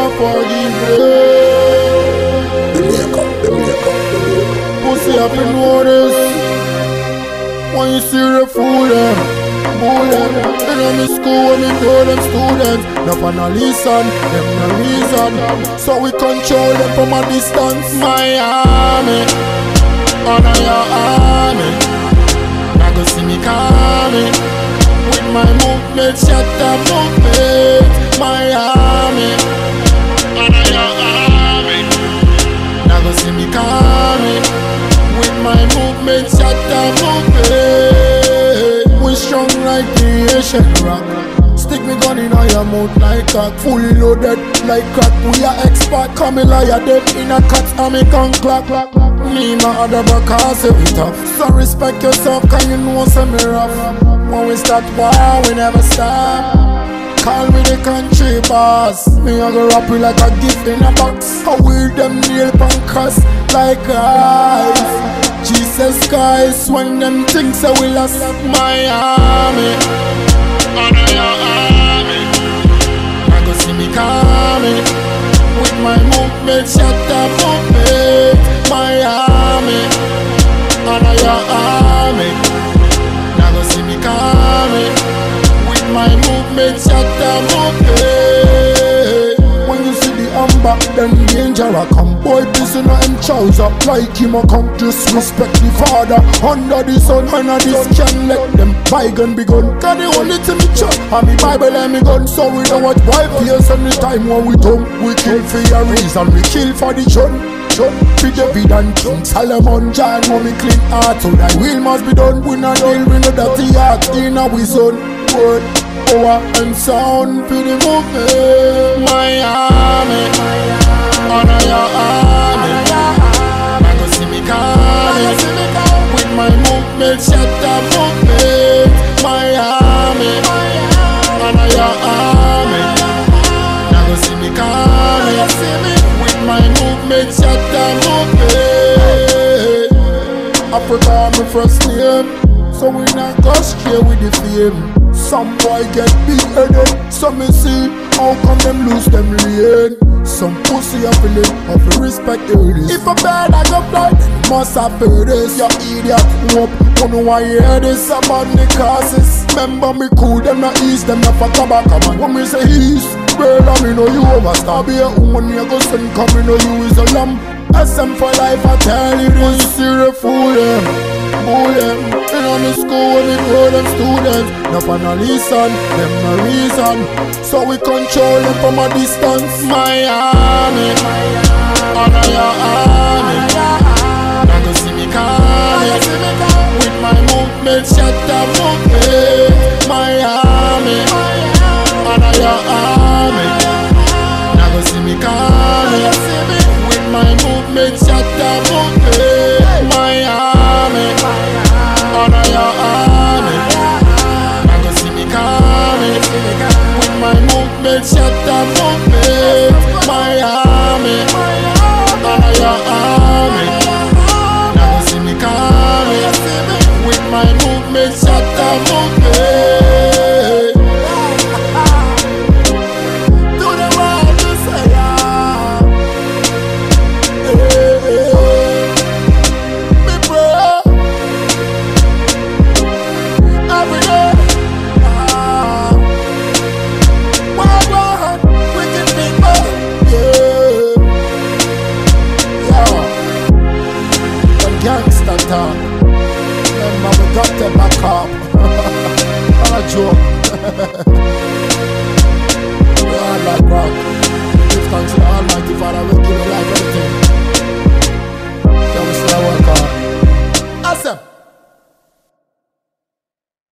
can't forgive The makeup. Pussy up in notice. When you see the fool them, bull them. In the school when me know them students, no for no listen, them no reason. So we control them from a distance. My army, honor your army. Now go see me coming. With my movement, shut the movement. My army, honor your army. Now go see me coming. With my movement, shut the movement. We strong like the Asian rock. Stick me gun in your mouth like cock. Fully loaded like crack. We are expert, coming like a dead in a cat. And me gun clock. Me my other back, I say we tough. So respect yourself, can you know some me rough. When we start war, we never stop. Call me the country boss. Me a go rap you like a gift in a box. I wear them nail pan cross like eyes. Jesus Christ, when them things say we lost. My army, honor your army. I go see me coming. With my movement, shut the movement. My army, honor your army. I go see me coming. With my movement, shut the movement. When you see the amber, then danger a come. Boy, pissing on him trouser like him a come. Disrespect the father under the sun. And this can let them bygone be gone. Cause the only thing me chop and me Bible and me gun. So we don't watch boy fears and the time when we come. We kill for a reason, we kill for the chun. For David and King Solomon, John, when me clean heart. So thy will must be done. We not deal with no dirty heart in our zone. Word, power and sound for the movement. My army, honor your army. I go see me coming. With my movement, shut the movement. My army, honor your army. I go see me coming. With my movement, shut the movement. Africa, my first name. So we not go straight with the fame. Some boy get big-headed, so me see how come them lose them lane. Some pussy a feeling of respect this. If a bird I go fly, then must have heard this. You idiot, hope, don't know why you hear this about the causes. Remember me cool, them not east, them not for tobacco man. When me say east, brother, me know you overstar. Be a woman, you go send come, me know you is a lamb. SM for life, I tell you this. You see the fool them, bull them. In the school when we grow them students, no for no listen, them no reason. So we control them from a distance. My army, honor your army. Now go see me coming. With my movement, shut the movement. My army, honor your army. Now go see me coming. With my movement, shut the movement. My army, honor your army. I go see me coming. With my movement, shut the movement. My army, honor your army. I go see me coming. With my movement, shut the movement. Do the right to say me pray. Gangsta talk. Remember we got the back up. Not a joke.